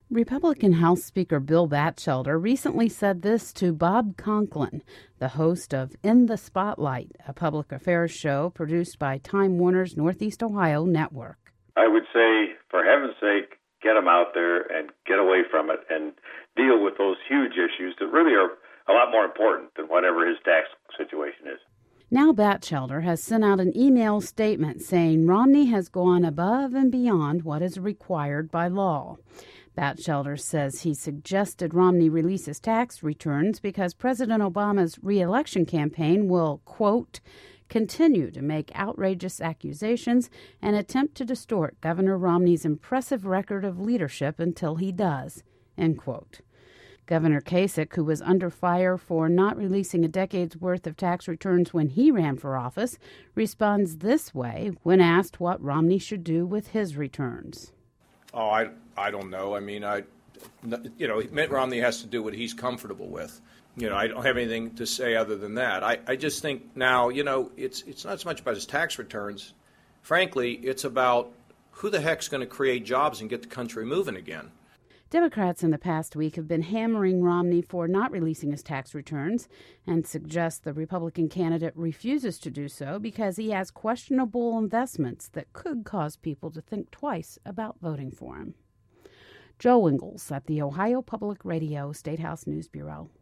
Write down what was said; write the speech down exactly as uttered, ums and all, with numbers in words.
Republican House Speaker Bill Batchelder recently said this to Bob Conklin, the host of In the Spotlight, a public affairs show produced by Time Warner's Northeast Ohio network. I would say, for heaven's sake, get them out there and get away from it and deal with those huge issues that really are a lot more important than whatever his tax situation is. Now Batchelder has sent out an email statement saying Romney has gone above and beyond what is required by law. Batchelder says he suggested Romney release his tax returns because President Obama's re-election campaign will, quote, continue to make outrageous accusations and attempt to distort Governor Romney's impressive record of leadership until he does, end quote. Governor Kasich, who was under fire for not releasing a decade's worth of tax returns when he ran for office, responds this way when asked what Romney should do with his returns. Oh, I, I don't know. I mean, I, you know, Mitt Romney has to do what he's comfortable with. You know, I don't have anything to say other than that. I, I just think now, you know, it's it's not so much about his tax returns. Frankly, it's about who the heck's going to create jobs and get the country moving again. Democrats in the past week have been hammering Romney for not releasing his tax returns and suggest the Republican candidate refuses to do so because he has questionable investments that could cause people to think twice about voting for him. Joe Ingles at the Ohio Public Radio State House News Bureau.